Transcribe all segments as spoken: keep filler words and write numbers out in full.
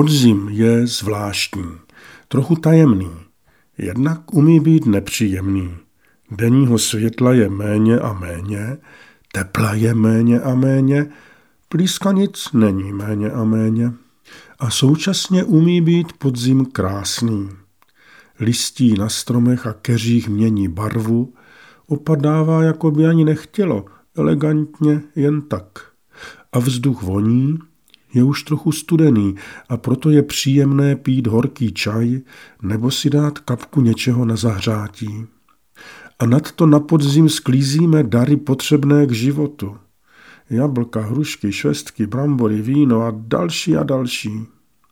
Podzim je zvláštní, trochu tajemný, jednak umí být nepříjemný. Denního světla je méně a méně, tepla je méně a méně, plískanic není méně a méně. A současně umí být podzim krásný. Listí na stromech a keřích mění barvu, opadává, jako by ani nechtělo, elegantně jen tak. A vzduch voní, je už trochu studený a proto je příjemné pít horký čaj nebo si dát kapku něčeho na zahřátí. A nadto na podzim sklízíme dary potřebné k životu. Jablka, hrušky, švestky, brambory, víno a další a další.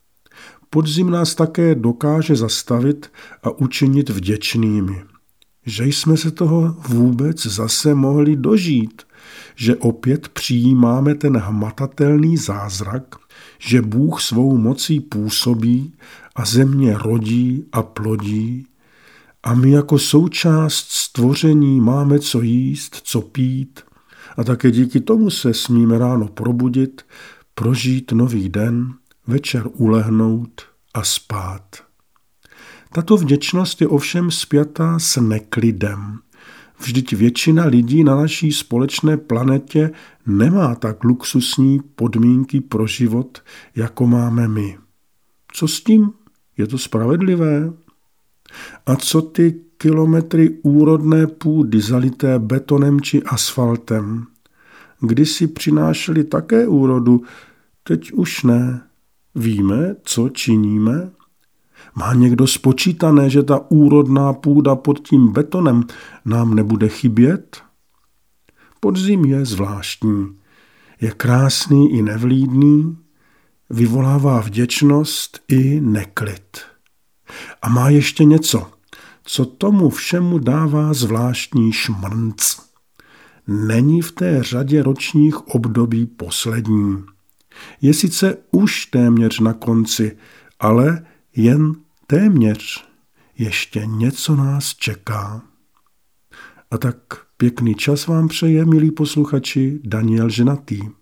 Podzim nás také dokáže zastavit a učinit vděčnými. Že jsme se toho vůbec zase mohli dožít, že opět přijímáme ten hmatatelný zázrak, že Bůh svou mocí působí a země rodí a plodí a my jako součást stvoření máme co jíst, co pít a také díky tomu se smíme ráno probudit, prožít nový den, večer ulehnout a spát. Tato vděčnost je ovšem spjatá s neklidem. Vždyť většina lidí na naší společné planetě nemá tak luxusní podmínky pro život, jako máme my. Co s tím? Je to spravedlivé? A co ty kilometry úrodné půdy zalité betonem či asfaltem? Kdysi přinášeli také úrodu, teď už ne. Víme, co činíme? Má někdo spočítané, že ta úrodná půda pod tím betonem nám nebude chybět? Podzim je zvláštní. Je krásný i nevlídný, vyvolává vděčnost i neklid. A má ještě něco, co tomu všemu dává zvláštní šmrnc. Není v té řadě ročních období poslední. Je sice už téměř na konci, ale jen téměř. Ještě něco nás čeká. A tak pěkný čas vám přeje, milí posluchači, Daniel Ženatý.